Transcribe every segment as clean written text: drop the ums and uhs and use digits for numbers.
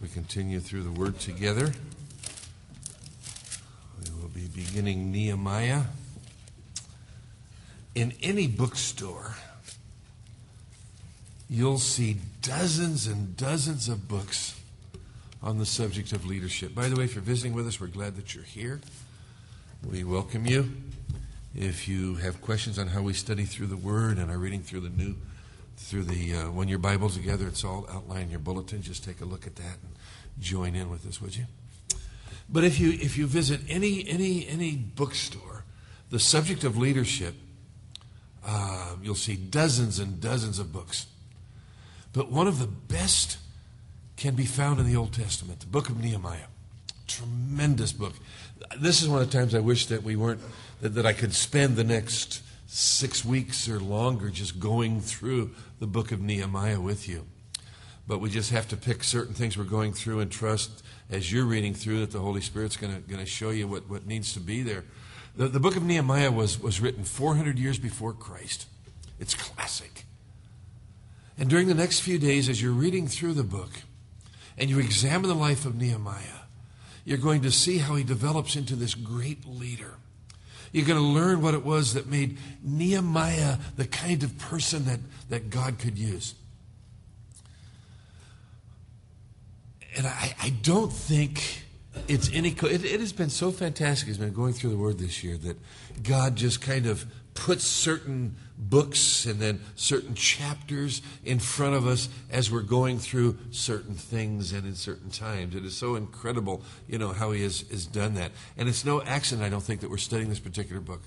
We continue through the Word together. We will be beginning Nehemiah. In any bookstore, you'll see dozens and dozens of books on the subject of leadership. By the way, if you're visiting with us, we're glad that you're here. We welcome you. If you have questions on how we study through the Word and are reading through the one-year Bible together, it's all outlined in your bulletin. Just take a look at that and join in with us, would you? But if you visit any bookstore, the subject of leadership, you'll see dozens and dozens of books. But one of the best can be found in the Old Testament, the book of Nehemiah. Tremendous book. This is one of the times I wish that that I could spend the next 6 weeks or longer just going through the book of Nehemiah with you. But we just have to pick certain things we're going through and trust as you're reading through that the Holy Spirit's going to show you what needs to be there. The book of Nehemiah was written 400 years before Christ. It's classic. And during the next few days, as you're reading through the book and you examine the life of Nehemiah, you're going to see how he develops into this great leader. You're going to learn what it was that made Nehemiah the kind of person that God could use. And I don't think it's it has been so fantastic as been going through the Word this year that God just kind of puts certain books and then certain chapters in front of us as we're going through certain things and in certain times. It is so incredible, how he has done that. And it's no accident, I don't think, that we're studying this particular book.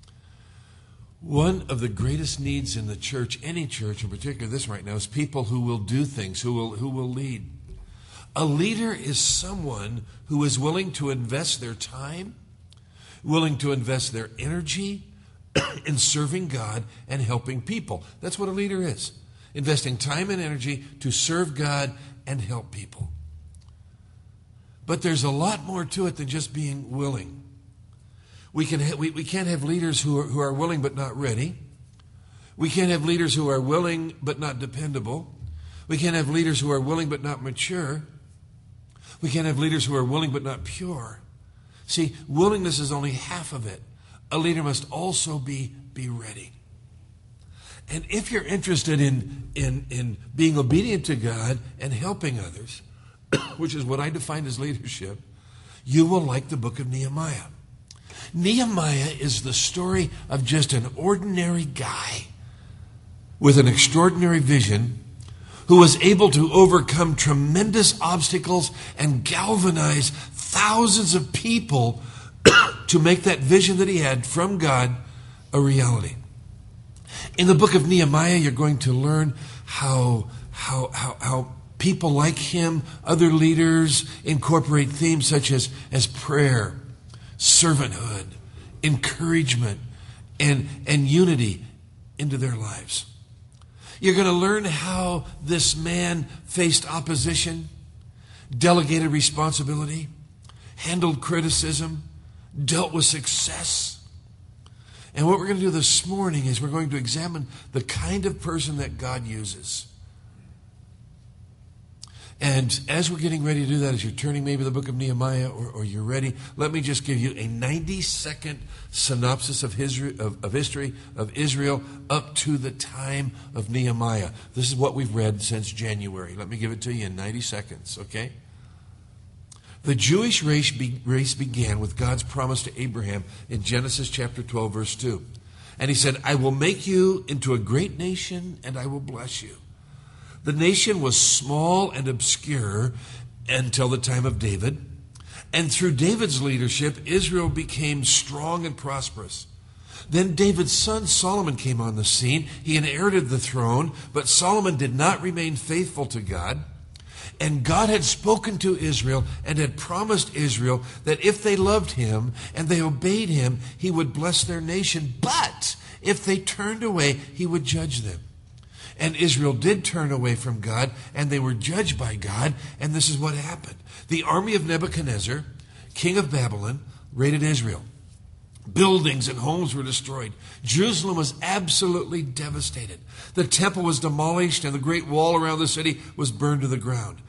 One of the greatest needs in the church, any church in particular, this right now, is people who will do things, who will lead. A leader is someone who is willing to invest their time, willing to invest their energy in serving God and helping people. That's what a leader is. Investing time and energy to serve God and help people. But there's a lot more to it than just being willing. We can't have leaders who are willing but not ready. We can't have leaders who are willing but not dependable. We can't have leaders who are willing but not mature. We can't have leaders who are willing but not pure. See, willingness is only half of it. A leader must also be ready. And if you're interested in being obedient to God and helping others, which is what I define as leadership, you will like the book of Nehemiah. Nehemiah is the story of just an ordinary guy with an extraordinary vision who was able to overcome tremendous obstacles and galvanize thousands of people to make that vision that he had from God a reality. In the book of Nehemiah, you're going to learn how people like him, other leaders, incorporate themes such as prayer, servanthood, encouragement, and unity into their lives. You're going to learn how this man faced opposition, delegated responsibility, handled criticism, dealt with success. And what we're going to do this morning is we're going to examine the kind of person that God uses. And as we're getting ready to do that, as you're turning maybe the book of Nehemiah or you're ready, let me just give you a 90-second synopsis of history of Israel up to the time of Nehemiah. This is what we've read since January. Let me give it to you in 90 seconds, okay? The Jewish race began with God's promise to Abraham in Genesis chapter 12, verse 2. And he said, I will make you into a great nation and I will bless you. The nation was small and obscure until the time of David. And through David's leadership, Israel became strong and prosperous. Then David's son Solomon came on the scene. He inherited the throne, but Solomon did not remain faithful to God. And God had spoken to Israel and had promised Israel that if they loved him and they obeyed him, he would bless their nation. But if they turned away, he would judge them. And Israel did turn away from God, and they were judged by God, and this is what happened. The army of Nebuchadnezzar, king of Babylon, raided Israel. Buildings and homes were destroyed. Jerusalem was absolutely devastated. The temple was demolished, and the great wall around the city was burned to the ground.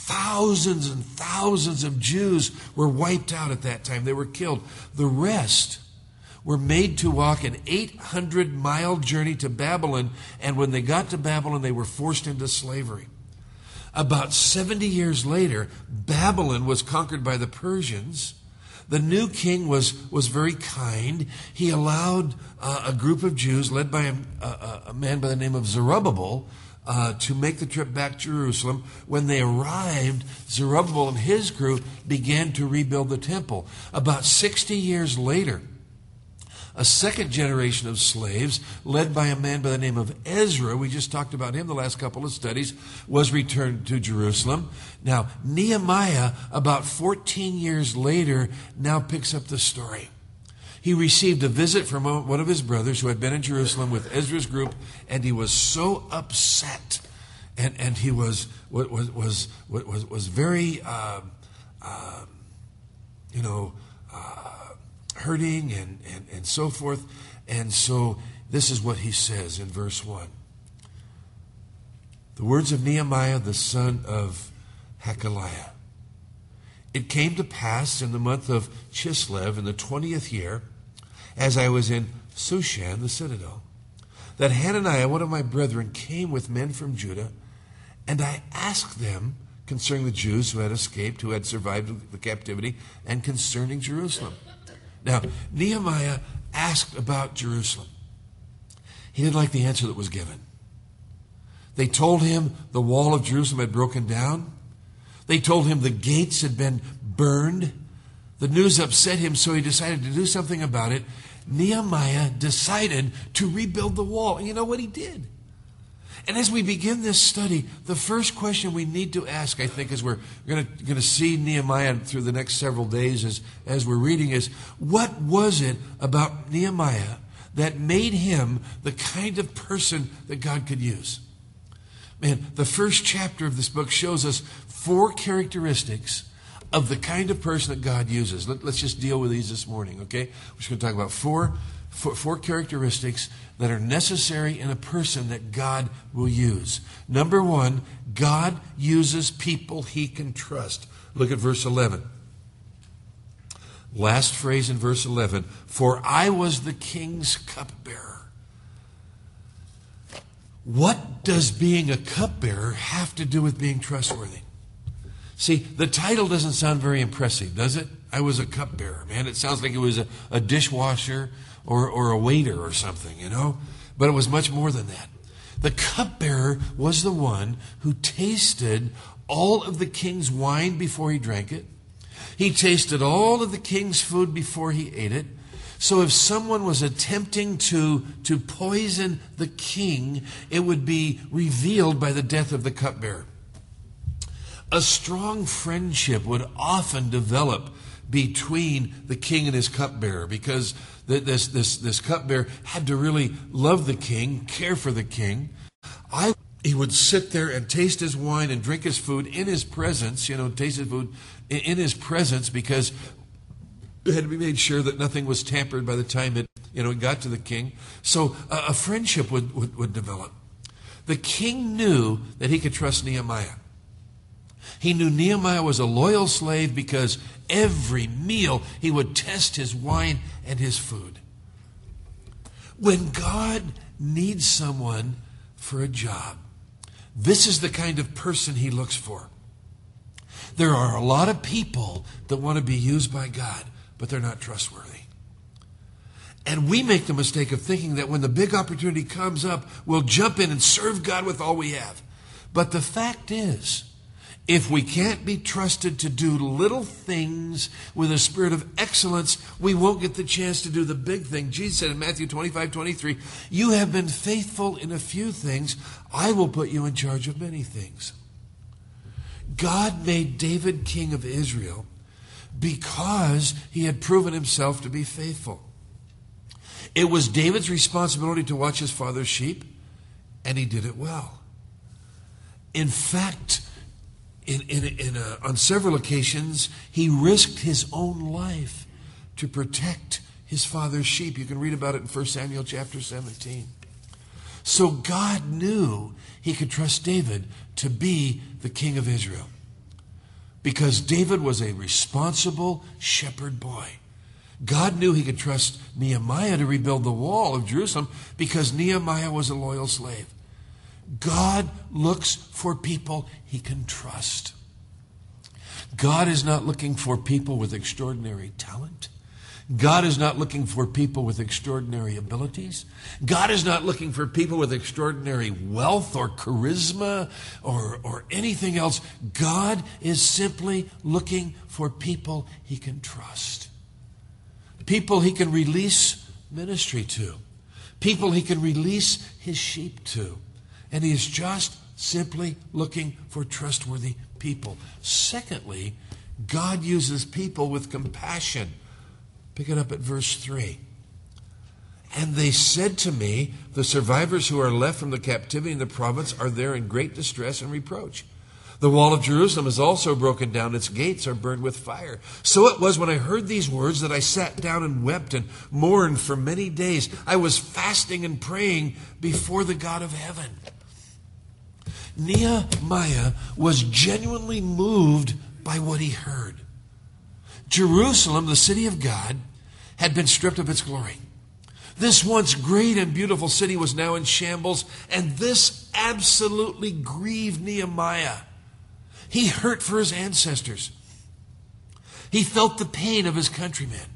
Thousands and thousands of Jews were wiped out at that time. They were killed. The rest were made to walk an 800-mile journey to Babylon, and when they got to Babylon, they were forced into slavery. About 70 years later, Babylon was conquered by the Persians. The new king was very kind. He allowed a group of Jews led by a man by the name of Zerubbabel to make the trip back to Jerusalem. When they arrived, Zerubbabel and his group began to rebuild the temple. About 60 years later, a second generation of slaves, led by a man by the name of Ezra, we just talked about him the last couple of studies, was returned to Jerusalem. Now, Nehemiah, about 14 years later, now picks up the story. He received a visit from one of his brothers who had been in Jerusalem with Ezra's group, and he was so upset, and he was very, hurting and so forth. And so this is what he says in verse 1. The words of Nehemiah, the son of Hakaliah. It came to pass in the month of Chislev in the 20th year, as I was in Shushan, the citadel, that Hananiah, one of my brethren, came with men from Judah, and I asked them concerning the Jews who had escaped, who had survived the captivity, and concerning Jerusalem. Now, Nehemiah asked about Jerusalem. He didn't like the answer that was given. They told him the wall of Jerusalem had broken down. They told him the gates had been burned. The news upset him, so he decided to do something about it. Nehemiah decided to rebuild the wall. And you know what he did? And as we begin this study, the first question we need to ask, I think, as we're going to see Nehemiah through the next several days as we're reading, is what was it about Nehemiah that made him the kind of person that God could use? Man, the first chapter of this book shows us 4 characteristics of the kind of person that God uses. Let's just deal with these this morning, okay? We're just going to talk about four characteristics that are necessary in a person that God will use. Number 1, God uses people he can trust. Look at verse 11. Last phrase in verse 11. For I was the king's cupbearer. What does being a cupbearer have to do with being trustworthy? See, the title doesn't sound very impressive, does it? I was a cupbearer, man. It sounds like it was a dishwasher or a waiter or something, you know? But it was much more than that. The cupbearer was the one who tasted all of the king's wine before he drank it. He tasted all of the king's food before he ate it. So if someone was attempting to poison the king, it would be revealed by the death of the cupbearer. A strong friendship would often develop between the king and his cupbearer, because this cupbearer had to really love the king, care for the king. He would sit there and taste his wine and drink his food in his presence, taste his food in his presence, because it had to be made sure that nothing was tampered by the time it got to the king. So a friendship would develop. The king knew that he could trust Nehemiah. He knew Nehemiah was a loyal slave because every meal he would test his wine and his food. When God needs someone for a job, this is the kind of person he looks for. There are a lot of people that want to be used by God, but they're not trustworthy. And we make the mistake of thinking that when the big opportunity comes up, we'll jump in and serve God with all we have. But the fact is, if we can't be trusted to do little things with a spirit of excellence, we won't get the chance to do the big thing. Jesus said in Matthew 25:23, you have been faithful in a few things, I will put you in charge of many things. God made David king of Israel because he had proven himself to be faithful. It was David's responsibility to watch his father's sheep, and he did it well. In fact, on several occasions, he risked his own life to protect his father's sheep. You can read about it in 1 Samuel chapter 17. So God knew he could trust David to be the king of Israel. because David was a responsible shepherd boy. God knew he could trust Nehemiah to rebuild the wall of Jerusalem because Nehemiah was a loyal slave. God looks for people he can trust. God is not looking for people with extraordinary talent. God is not looking for people with extraordinary abilities. God is not looking for people with extraordinary wealth or charisma or anything else. God is simply looking for people he can trust. People he can release ministry to. People he can release his sheep to. And he is just simply looking for trustworthy people. Secondly, God uses people with compassion. Pick it up at verse 3. And they said to me, the survivors who are left from the captivity in the province are there in great distress and reproach. The wall of Jerusalem is also broken down. Its gates are burned with fire. So it was when I heard these words that I sat down and wept and mourned for many days. I was fasting and praying before the God of heaven. Nehemiah was genuinely moved by what he heard. Jerusalem, the city of God, had been stripped of its glory. This once great and beautiful city was now in shambles, and this absolutely grieved Nehemiah. He hurt for his ancestors. He felt the pain of his countrymen.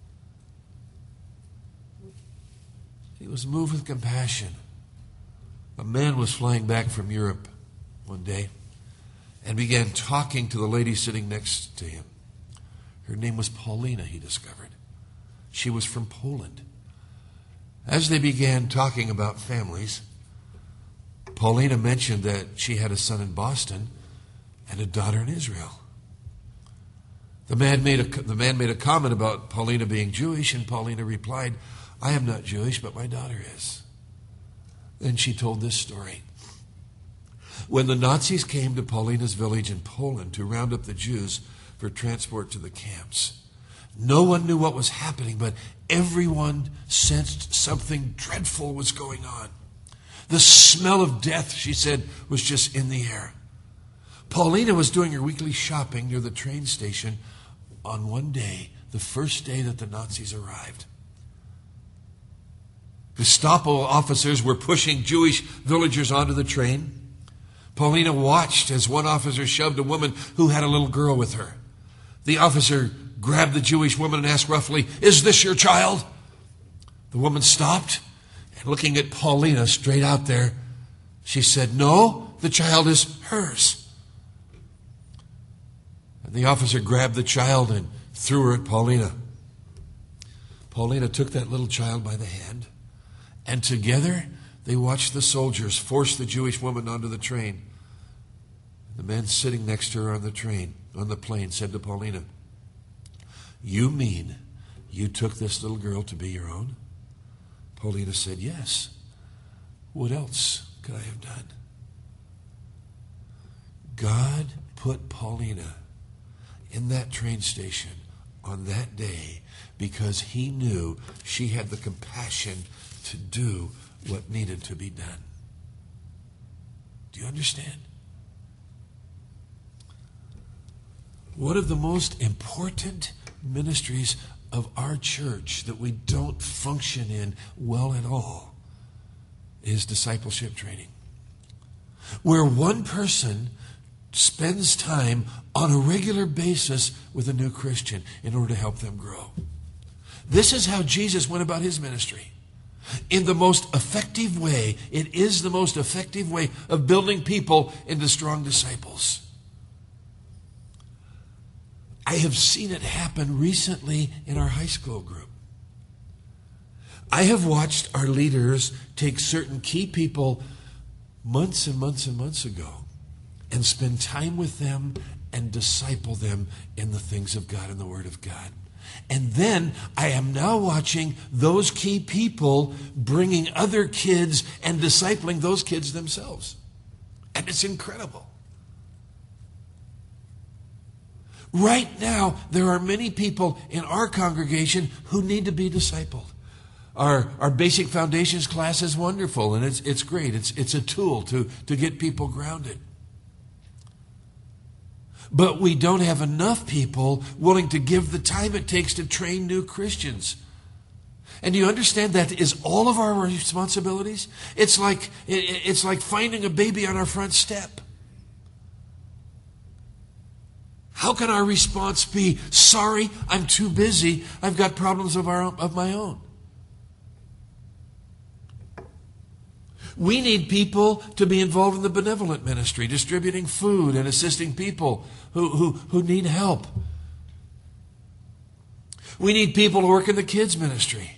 He was moved with compassion. A man was flying back from Europe one day and began talking to the lady sitting next to him. Her name was Paulina, he discovered. She was from Poland. As they began talking about families, Paulina mentioned that she had a son in Boston and a daughter in Israel. The man made a comment about Paulina being Jewish, and Paulina replied, I am not Jewish, but my daughter is. Then she told this story. When the Nazis came to Paulina's village in Poland to round up the Jews for transport to the camps, no one knew what was happening, but everyone sensed something dreadful was going on. The smell of death, she said, was just in the air. Paulina was doing her weekly shopping near the train station on one day, the first day that the Nazis arrived. Gestapo officers were pushing Jewish villagers onto the train. Paulina watched as one officer shoved a woman who had a little girl with her. The officer grabbed the Jewish woman and asked roughly, "Is this your child?" The woman stopped, and looking at Paulina straight out there, she said, "No, the child is hers." And the officer grabbed the child and threw her at Paulina. Paulina took that little child by the hand, and together they watched the soldiers force the Jewish woman onto the train. The man sitting next to her on the plane, said to Paulina, "You mean you took this little girl to be your own?" Paulina said, "Yes. What else could I have done?" God put Paulina in that train station on that day because he knew she had the compassion to do what needed to be done. Do you understand? One of the most important ministries of our church that we don't function in well at all is discipleship training, where one person spends time on a regular basis with a new Christian in order to help them grow. This is how Jesus went about his ministry. In the most effective way, it is the most effective way of building people into strong disciples. I have seen it happen recently in our high school group. I have watched our leaders take certain key people months and months and months ago and spend time with them and disciple them in the things of God and the Word of God. And then I am now watching those key people bringing other kids and discipling those kids themselves. And it's incredible. Right now, there are many people in our congregation who need to be discipled. Our basic foundations class is wonderful, and it's great. It's a tool to get people grounded. But we don't have enough people willing to give the time it takes to train new Christians. And do you understand that is all of our responsibilities? It's like finding a baby on our front step. How can our response be, sorry, I'm too busy, I've got problems of my own? We need people to be involved in the benevolent ministry, distributing food and assisting people who need help. We need people to work in the kids ministry.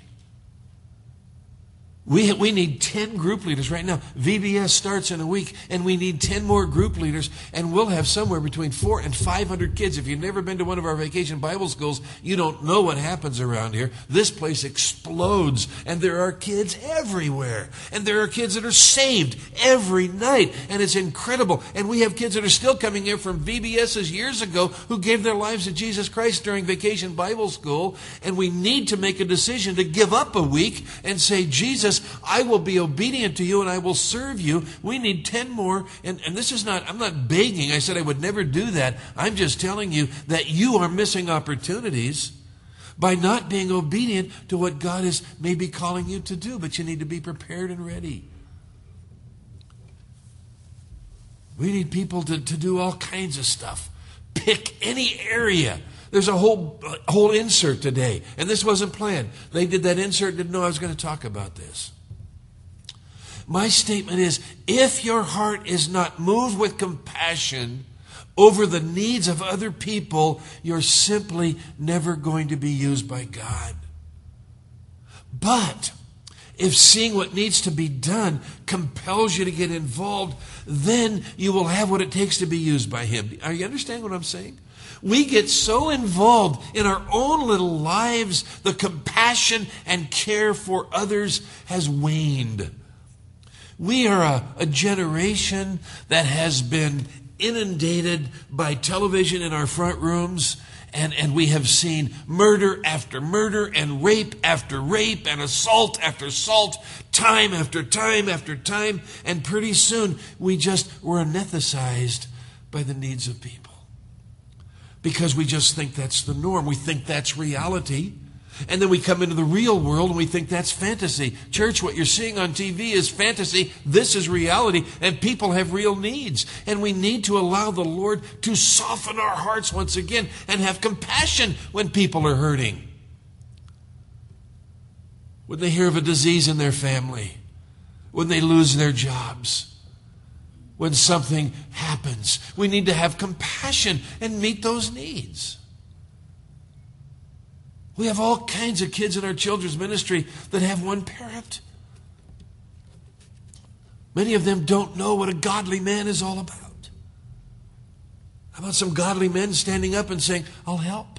We need 10 group leaders right now. VBS starts in a week, and we need 10 more group leaders, and we'll have somewhere between 400 and 500 kids. If you've never been to one of our vacation Bible schools, you don't know what happens around here. This place explodes, and there are kids everywhere. And there are kids that are saved every night, and it's incredible. And we have kids that are still coming here from VBSs years ago who gave their lives to Jesus Christ during vacation Bible school, and we need to make a decision to give up a week and say, Jesus, I will be obedient to you and I will serve you. We need 10 more. And this is not, I'm not begging. I said I would never do that. I'm just telling you that you are missing opportunities by not being obedient to what God is maybe calling you to do. But you need to be prepared and ready. We need people to do all kinds of stuff. Pick any area. There's a whole insert today, and this wasn't planned. They did that insert, didn't know I was going to talk about this. My statement is, if your heart is not moved with compassion over the needs of other people, you're simply never going to be used by God. But if seeing what needs to be done compels you to get involved, then you will have what it takes to be used by Him. Are you understanding what I'm saying? We get so involved in our own little lives, the compassion and care for others has waned. We are a generation that has been inundated by television in our front rooms, and we have seen murder after murder and rape after rape and assault after assault, time after time after time, and pretty soon we're anesthetized by the needs of people. Because we just think that's the norm. We think that's reality. And then we come into the real world and we think that's fantasy. Church, what you're seeing on TV is fantasy. This is reality. And people have real needs. And we need to allow the Lord to soften our hearts once again and have compassion when people are hurting. When they hear of a disease in their family. When they lose their jobs. When something happens, we need to have compassion and meet those needs. We have all kinds of kids in our children's ministry that have one parent. Many of them don't know what a godly man is all about. How about some godly men standing up and saying, I'll help?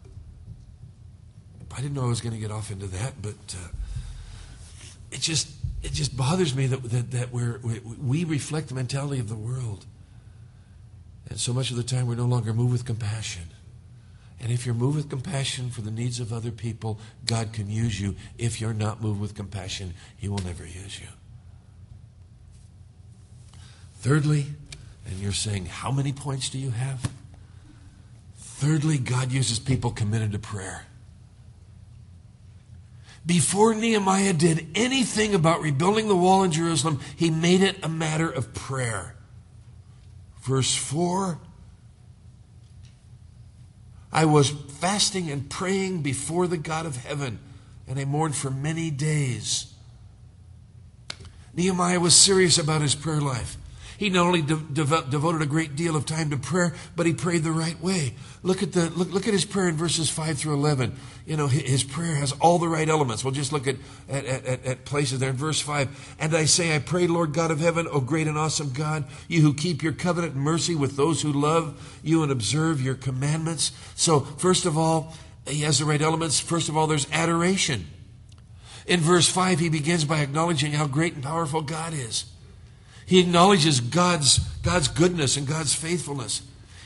I didn't know I was going to get off into that, but it just bothers me that we reflect the mentality of the world. And so much of the time we're no longer moved with compassion. And if you're moved with compassion for the needs of other people, God can use you. If you're not moved with compassion, He will never use you. Thirdly, and you're saying, how many points do you have? Thirdly, God uses people committed to prayer. Before Nehemiah did anything about rebuilding the wall in Jerusalem, he made it a matter of prayer. Verse 4, I was fasting and praying before the God of heaven, and I mourned for many days. Nehemiah was serious about his prayer life. He not only devoted a great deal of time to prayer, but he prayed the right way. Look at his prayer in verses 5 through 11. You know, his prayer has all the right elements. We'll just look at places there in verse 5. And I say, I pray, Lord God of heaven, O great and awesome God, you who keep your covenant and mercy with those who love you and observe your commandments. So, first of all, he has the right elements. First of all, there's adoration. In verse 5, he begins by acknowledging how great and powerful God is. He acknowledges God's goodness and God's faithfulness.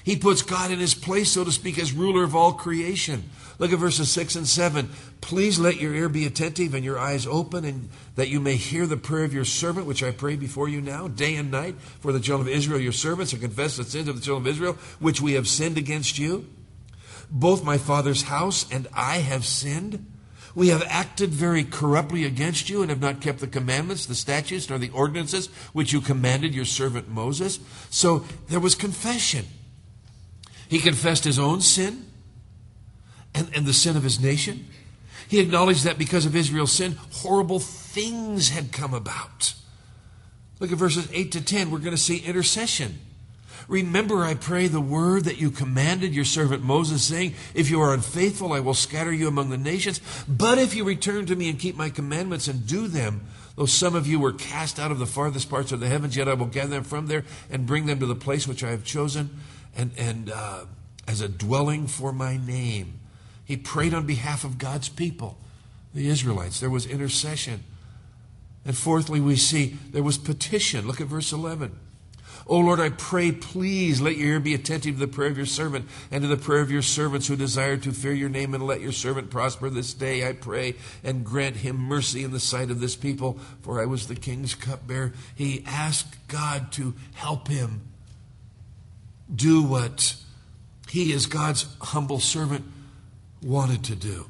He puts God in his place, so to speak, as ruler of all creation. Look at verses 6 and 7. Please let your ear be attentive and your eyes open, and that you may hear the prayer of your servant, which I pray before you now, day and night, for the children of Israel, your servants, and confess the sins of the children of Israel, which we have sinned against you. Both my father's house and I have sinned. We have acted very corruptly against you and have not kept the commandments, the statutes, nor the ordinances which you commanded your servant Moses. So there was confession. He confessed his own sin and the sin of his nation. He acknowledged that because of Israel's sin, horrible things had come about. Look at verses 8 to 10. We're going to see intercession. Remember, I pray, the word that you commanded your servant Moses, saying, if you are unfaithful, I will scatter you among the nations. But if you return to me and keep my commandments and do them, though some of you were cast out of the farthest parts of the heavens, yet I will gather them from there and bring them to the place which I have chosen, and as a dwelling for my name. He prayed on behalf of God's people, the Israelites. There was intercession. And fourthly, we see there was petition. Look at verse 11. O Lord, I pray, please let your ear be attentive to the prayer of your servant and to the prayer of your servants who desire to fear your name, and let your servant prosper this day, I pray, and grant him mercy in the sight of this people, for I was the king's cupbearer. He asked God to help him do what he, as God's humble servant, wanted to do.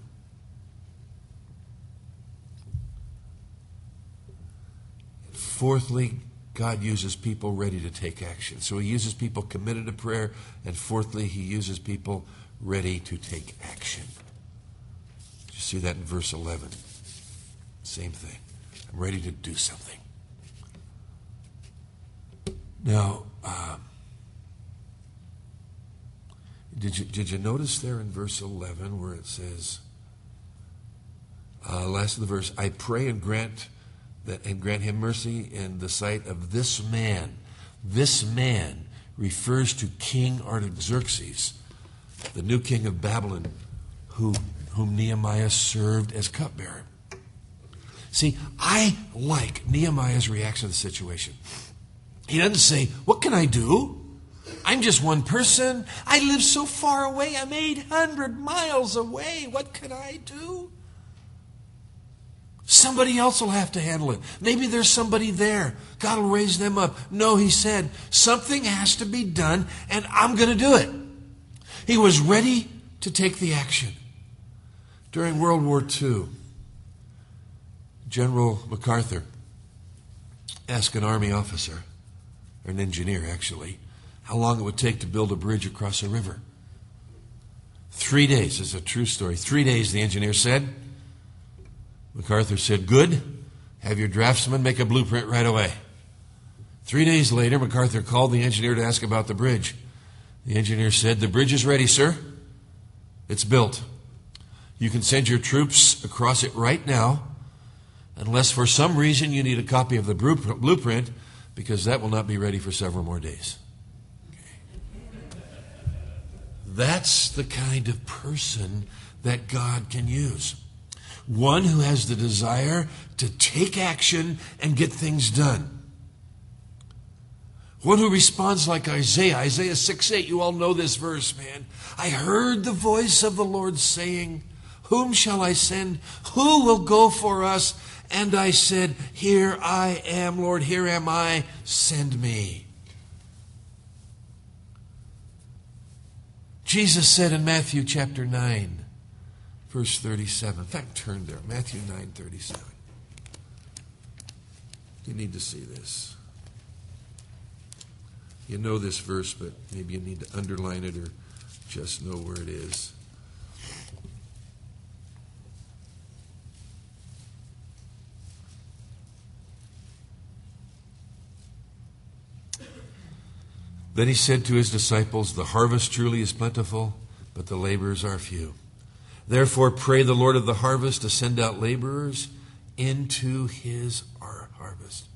Fourthly, God uses people ready to take action. So he uses people committed to prayer. And fourthly, he uses people ready to take action. You see that in verse 11. Same thing. I'm ready to do something. Now, did you notice there in verse 11 where it says, last of the verse, I pray and grant him mercy in the sight of this man. This man refers to King Artaxerxes, the new king of Babylon, whom Nehemiah served as cupbearer. See, I like Nehemiah's reaction to the situation. He doesn't say, what can I do? I'm just one person. I live so far away. I'm 800 miles away. What can I do? Somebody else will have to handle it. Maybe there's somebody there. God will raise them up. No, he said, something has to be done, and I'm going to do it. He was ready to take the action. During World War II, General MacArthur asked an army officer, or an engineer actually, how long it would take to build a bridge across a river. 3 days. This is a true story. 3 days, the engineer said. MacArthur said, good. Have your draftsman make a blueprint right away. 3 days later, MacArthur called the engineer to ask about the bridge. The engineer said, the bridge is ready, sir. It's built. You can send your troops across it right now, unless for some reason you need a copy of the blueprint, because that will not be ready for several more days. That's the kind of person that God can use. One who has the desire to take action and get things done. One who responds like Isaiah. Isaiah 6:8. You all know this verse, man. I heard the voice of the Lord saying, whom shall I send? Who will go for us? And I said, here I am, Lord, here am I, send me. Jesus said in Matthew chapter 9, verse 37. In fact, turn there. Matthew 9:37. You need to see this. You know this verse, but maybe you need to underline it or just know where it is. Then he said to his disciples, the harvest truly is plentiful, but the laborers are few. Therefore pray the Lord of the harvest to send out laborers into his harvest.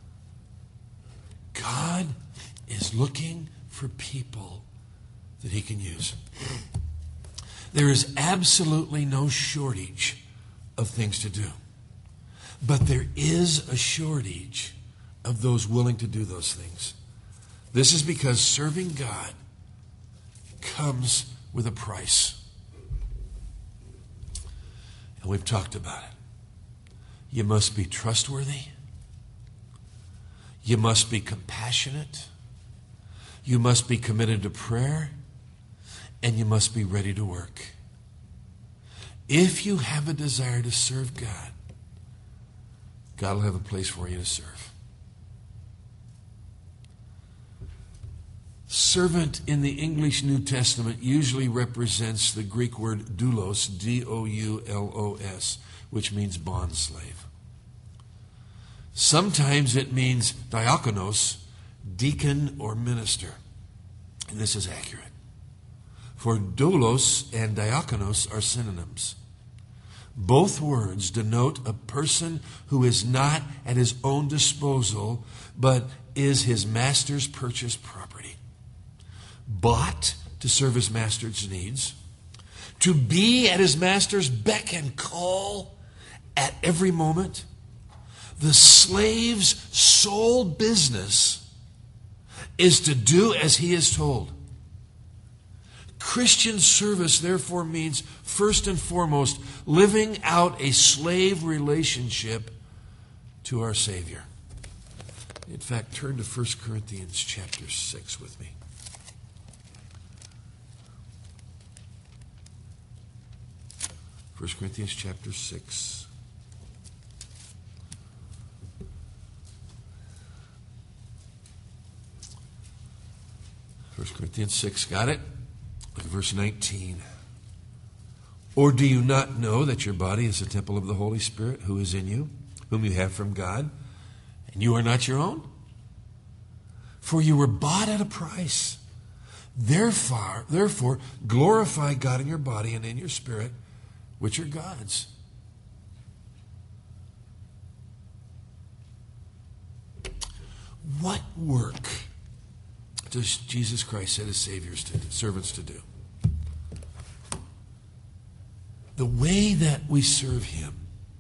God is looking for people that he can use. There is absolutely no shortage of things to do. But there is a shortage of those willing to do those things. This is because serving God comes with a price. And we've talked about it. You must be trustworthy. You must be compassionate. You must be committed to prayer. And you must be ready to work. If you have a desire to serve God, God will have a place for you to serve. Servant in the English New Testament usually represents the Greek word doulos, D-O-U-L-O-S, which means bondslave. Sometimes it means diakonos, deacon or minister. And this is accurate. For doulos and diakonos are synonyms. Both words denote a person who is not at his own disposal, but is his master's purchased property. Bought to serve his master's needs. To be at his master's beck and call at every moment. The slave's sole business is to do as he is told. Christian service, therefore, means first and foremost living out a slave relationship to our Savior. In fact, turn to 1 Corinthians chapter 6 with me. 1 Corinthians chapter 6. First Corinthians 6, got it? Look at verse 19. Or do you not know that your body is a temple of the Holy Spirit who is in you, whom you have from God, and you are not your own? For you were bought at a price. Therefore, glorify God in your body and in your spirit, which are God's. What work does Jesus Christ set his servants to do? The way that we serve him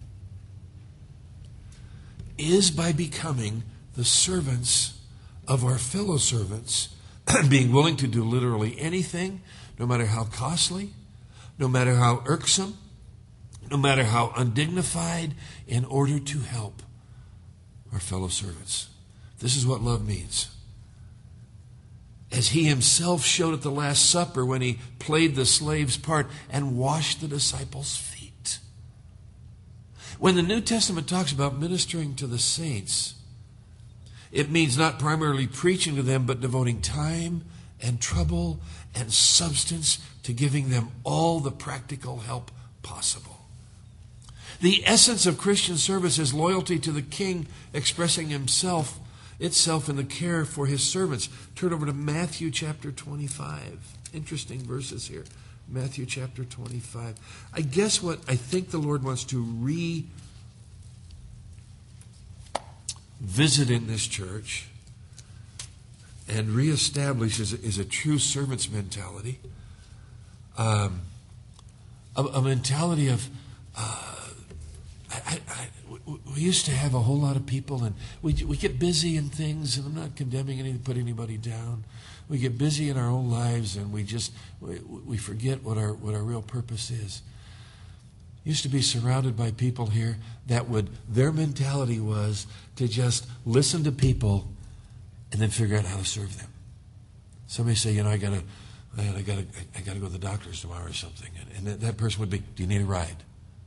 is by becoming the servants of our fellow servants, being willing to do literally anything, no matter how costly, no matter how irksome, no matter how undignified, in order to help our fellow servants. This is what love means. As he himself showed at the Last Supper when he played the slave's part and washed the disciples' feet. When the New Testament talks about ministering to the saints, it means not primarily preaching to them, but devoting time and trouble and substance to giving them all the practical help possible. The essence of Christian service is loyalty to the King, expressing itself in the care for his servants. Turn over to Matthew chapter 25. Interesting verses here. Matthew chapter 25. I guess what I think the Lord wants to revisit in this church and reestablish is a true servant's mentality. A mentality of... we used to have a whole lot of people, and we get busy in things, and I'm not condemning anything, put anybody down. We get busy in our own lives, and we forget what our real purpose is. Used to be surrounded by people here that their mentality was to just listen to people and then figure out how to serve them. Somebody say, I gotta go to the doctor's tomorrow or something, and that person would be, do you need a ride?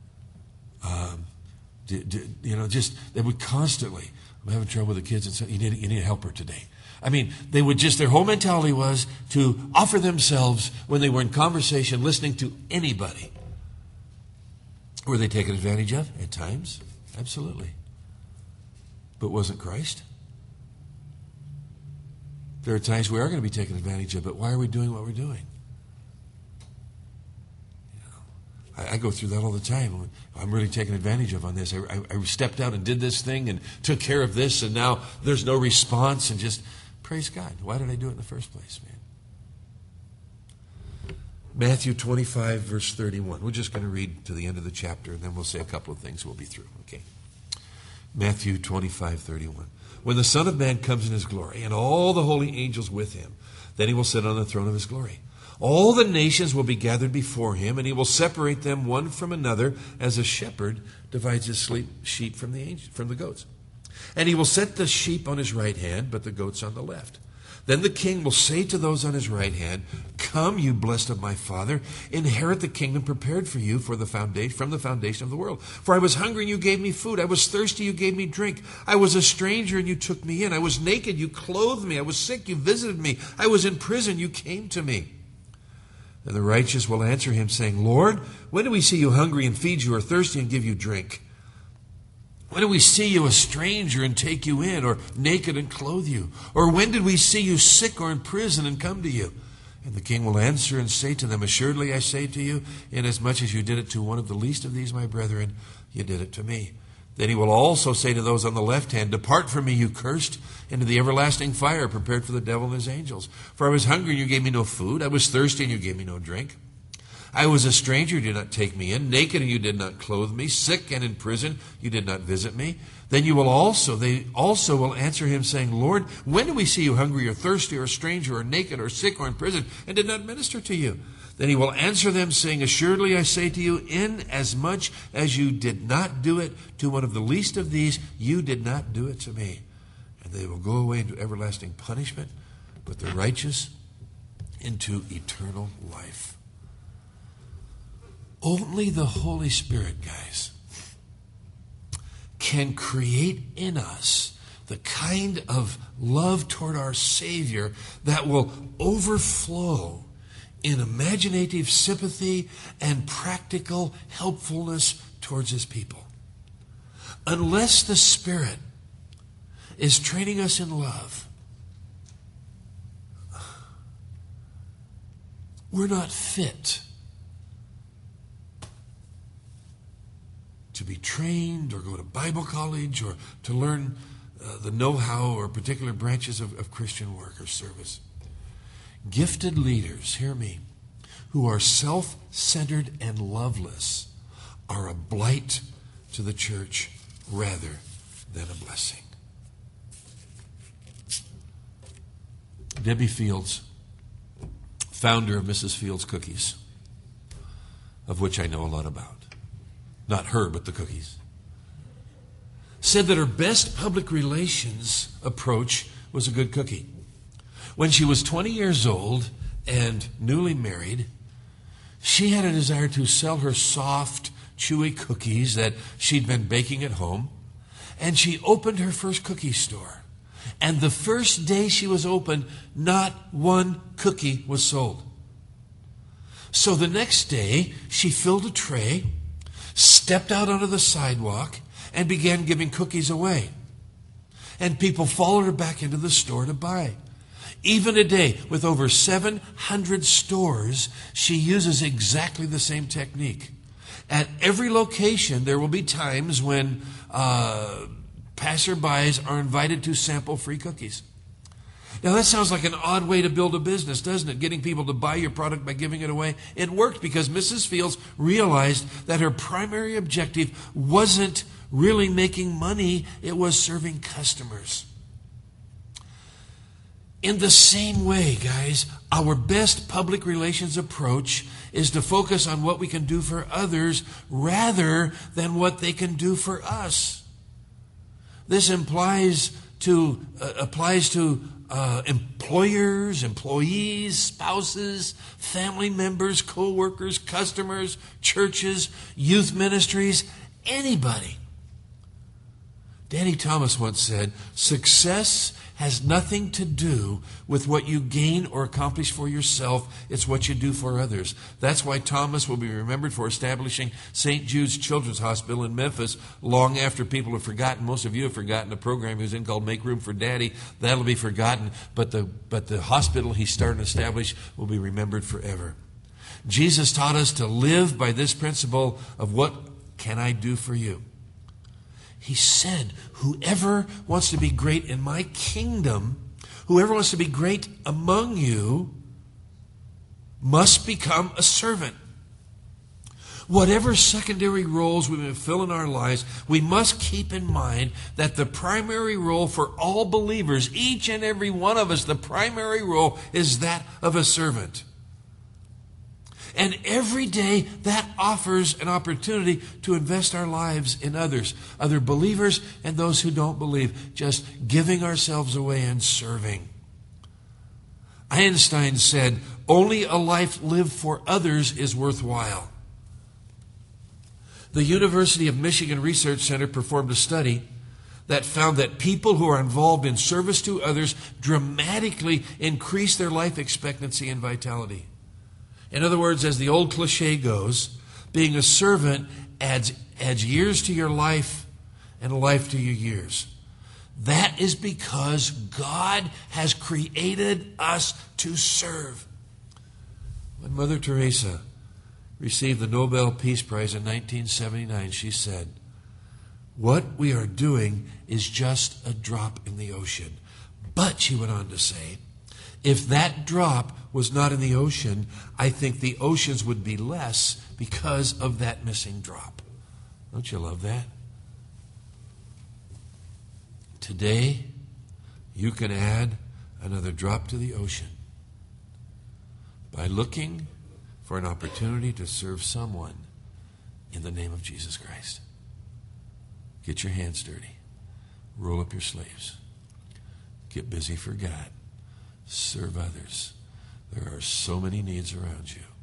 They would constantly, I'm having trouble with the kids, and say, you need a helper today. I mean, they would their whole mentality was to offer themselves when they were in conversation, listening to anybody. Were they taken advantage of? At times, absolutely. But wasn't Christ? There are times we are going to be taken advantage of, but why are we doing what we're doing? I go through that all the time. I'm really taken advantage of on this. I stepped out and did this thing and took care of this, and now there's no response, and just praise God. Why did I do it in the first place, man? Matthew 25, verse 31. We're just going to read to the end of the chapter, and then we'll say a couple of things. We'll be through, okay? Matthew 25, 31. When the Son of Man comes in his glory, and all the holy angels with him, then he will sit on the throne of his glory. All the nations will be gathered before him, and he will separate them one from another, as a shepherd divides his sheep from the goats. And he will set the sheep on his right hand, but the goats on the left. Then the king will say to those on his right hand, "Come, you blessed of my Father, inherit the kingdom prepared for you from the foundation of the world. For I was hungry, and you gave me food. I was thirsty, you gave me drink. I was a stranger, and you took me in. I was naked, you clothed me. I was sick, you visited me. I was in prison, you came to me." And the righteous will answer him, saying, "Lord, when did we see you hungry and feed you, or thirsty and give you drink? When did we see you a stranger and take you in, or naked and clothe you? Or when did we see you sick or in prison and come to you?" And the king will answer and say to them, "Assuredly I say to you, inasmuch as you did it to one of the least of these my brethren, you did it to me." Then he will also say to those on the left hand, "Depart from me, you cursed, into the everlasting fire prepared for the devil and his angels. For I was hungry, and you gave me no food. I was thirsty, and you gave me no drink. I was a stranger, you did not take me in. Naked, and you did not clothe me. Sick and in prison, you did not visit me." Then they also will answer him, saying, "Lord, when did we see you hungry or thirsty or a stranger or naked or sick or in prison and did not minister to you?" Then he will answer them, saying, "Assuredly I say to you, inasmuch as you did not do it to one of the least of these, you did not do it to me." And they will go away into everlasting punishment, but the righteous into eternal life. Only the Holy Spirit, guys, can create in us the kind of love toward our Savior that will overflow in imaginative sympathy and practical helpfulness towards his people. Unless the Spirit is training us in love, we're not fit to be trained or go to Bible college or to learn the know-how or particular branches of Christian work or service. Gifted leaders, hear me, who are self-centered and loveless are a blight to the church rather than a blessing. Debbie Fields, founder of Mrs. Fields Cookies, of which I know a lot about. Not her, but the cookies. Said that her best public relations approach was a good cookie. When she was 20 years old and newly married, she had a desire to sell her soft, chewy cookies that she'd been baking at home, and she opened her first cookie store. And the first day she was open, not one cookie was sold. So the next day, she filled a tray, stepped out onto the sidewalk, and began giving cookies away. And people followed her back into the store to buy. Even today, with over 700 stores, she uses exactly the same technique. At every location, there will be times when passerbys are invited to sample free cookies. Now, that sounds like an odd way to build a business, doesn't it? Getting people to buy your product by giving it away. It worked because Mrs. Fields realized that her primary objective wasn't really making money, it was serving customers. In the same way, guys, our best public relations approach is to focus on what we can do for others rather than what they can do for us. This applies to employers, employees, spouses, family members, co-workers, customers, churches, youth ministries, anybody. Danny Thomas once said, "Success has nothing to do with what you gain or accomplish for yourself. It's what you do for others." That's why Thomas will be remembered for establishing St. Jude's Children's Hospital in Memphis long after people have forgotten. Most of you have forgotten a program he was in called Make Room for Daddy. That'll be forgotten. But the hospital he started and established will be remembered forever. Jesus taught us to live by this principle of what can I do for you? He said, whoever wants to be great in my kingdom, whoever wants to be great among you, must become a servant. Whatever secondary roles we may fill in our lives, we must keep in mind that the primary role for all believers, each and every one of us, the primary role is that of a servant. And every day that offers an opportunity to invest our lives in others, other believers and those who don't believe, just giving ourselves away and serving. Einstein said, only a life lived for others is worthwhile. The University of Michigan Research Center performed a study that found that people who are involved in service to others dramatically increase their life expectancy and vitality. In other words, as the old cliche goes, being a servant adds years to your life and life to your years. That is because God has created us to serve. When Mother Teresa received the Nobel Peace Prize in 1979, she said, what we are doing is just a drop in the ocean. But, she went on to say, if that drop was not in the ocean, I think the oceans would be less because of that missing drop. Don't you love that? Today, you can add another drop to the ocean by looking for an opportunity to serve someone in the name of Jesus Christ. Get your hands dirty. Roll up your sleeves. Get busy for God. Serve others. There are so many needs around you.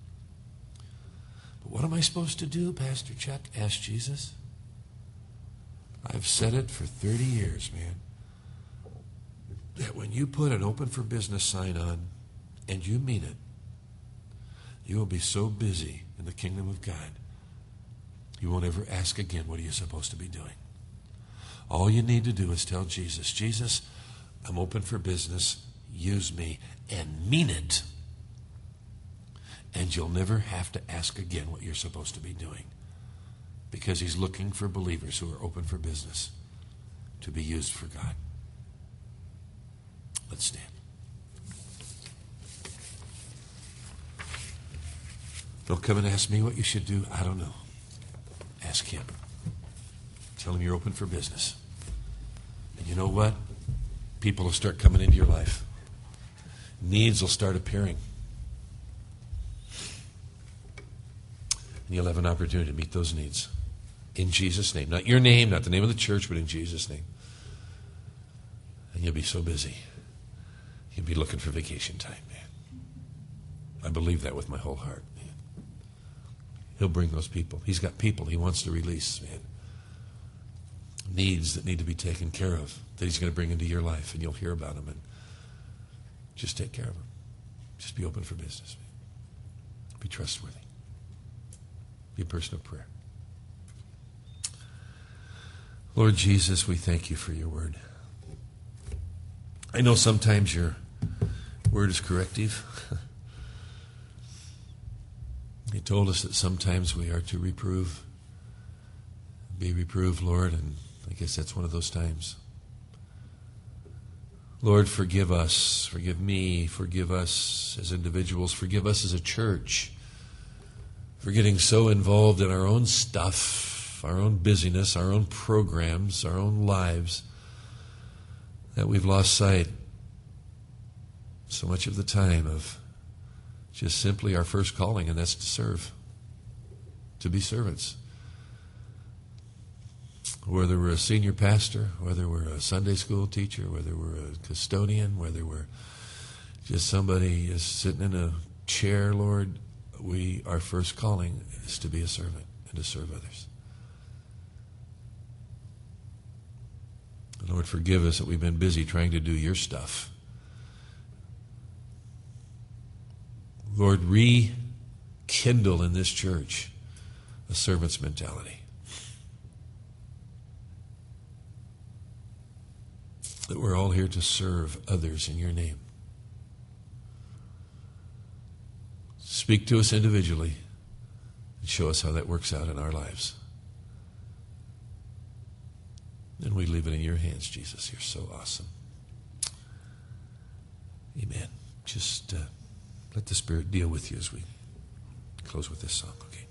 But what am I supposed to do, Pastor Chuck? Ask Jesus. I've said it for 30 years, man. That when you put an open for business sign on, and you mean it, you will be so busy in the kingdom of God, you won't ever ask again, what are you supposed to be doing? All you need to do is tell Jesus, Jesus, I'm open for business. Use me, and mean it. And you'll never have to ask again what you're supposed to be doing, because he's looking for believers who are open for business to be used for God. Let's stand. Don't come and ask me what you should do. I don't know. Ask him. Tell him you're open for business. And you know what? People will start coming into your life. Needs will start appearing. And you'll have an opportunity to meet those needs. In Jesus' name. Not your name, not the name of the church, but in Jesus' name. And you'll be so busy. You'll be looking for vacation time, man. I believe that with my whole heart, man. He'll bring those people. He's got people he wants to release, man. Needs that need to be taken care of, that he's going to bring into your life, and you'll hear about them. And just take care of them. Just be open for business, man. Be trustworthy. Be a person of prayer. Lord Jesus, we thank you for your word. I know sometimes your word is corrective. You told us that sometimes we are to reprove, be reproved, Lord, and I guess that's one of those times. Lord, forgive us, forgive me, forgive us as individuals, forgive us as a church for getting so involved in our own stuff, our own busyness, our own programs, our own lives, that we've lost sight so much of the time of just simply our first calling, and that's to serve, to be servants. Whether we're a senior pastor, whether we're a Sunday school teacher, whether we're a custodian, whether we're just somebody is sitting in a chair, Lord, our first calling is to be a servant and to serve others. Lord, forgive us that we've been busy trying to do your stuff. Lord, rekindle in this church a servant's mentality. That we're all here to serve others in your name. Speak to us individually and show us how that works out in our lives. And we leave it in your hands, Jesus. You're so awesome. Amen. Just let the Spirit deal with you as we close with this song, okay?